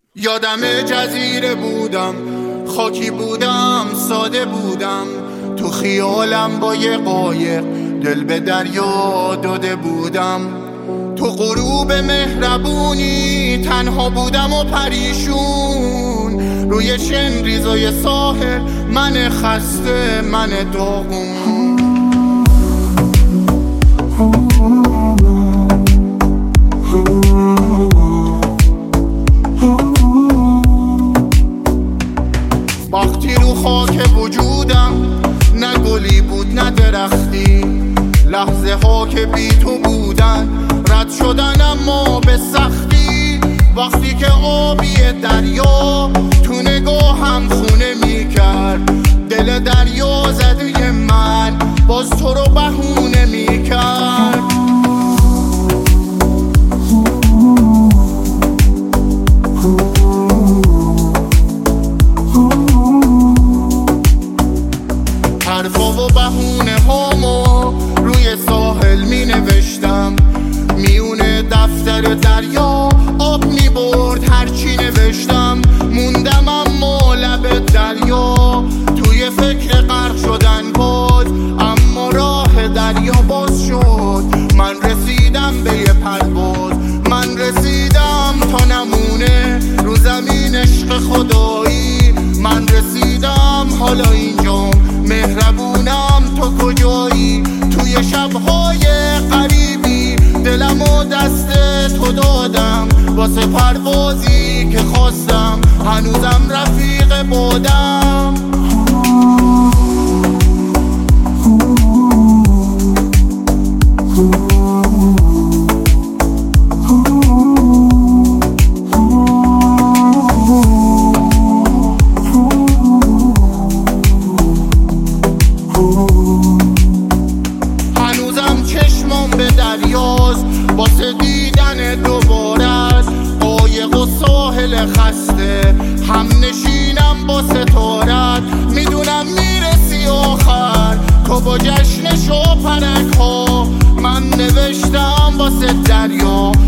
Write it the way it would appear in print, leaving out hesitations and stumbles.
یادم جزیره بودم، خاکی بودم، ساده بودم، تو خیالم با یه قایق دل به دریا داده بودم. تو غروب مهربونی تنها بودم و پریشون، روی شنریزای ساحل من خسته، من داغون. وقتی رو خاک وجودم نه گلی بود نه درختی، لحظه ها که بی تو بودن رد شدن اما به سختی. وقتی که آبی دریا تو نگاهم خونه می کرد، دل دریا زده من باز تو رو بهونه می کرد. حرفا و بهونه هامو روی ساحل می نوشتم، میونه دفتر دریا آب می برد هرچی نوشتم. موندم اما لب دریا توی فکر غرق شدن بود، اما راه دریا باز شد. من رسیدم به یه پرواز، من رسیدم تا نمونه رو زمین عشق خدایی. من رسیدم حالا اینجام، مهربونم تو کجایی؟ توی شبهای غریبی دلم و دست تو دادم، واسه پروازی که خواستم هنوزم رفیق بادم. هنوزم چشمم به دریاست واسه دیدن دوبارت، قایق و ساحل خسته هم نشینم با ستارت. میدونم میرسی آخر تو با جشنش و پرک ها، من نوشتم واسه دریا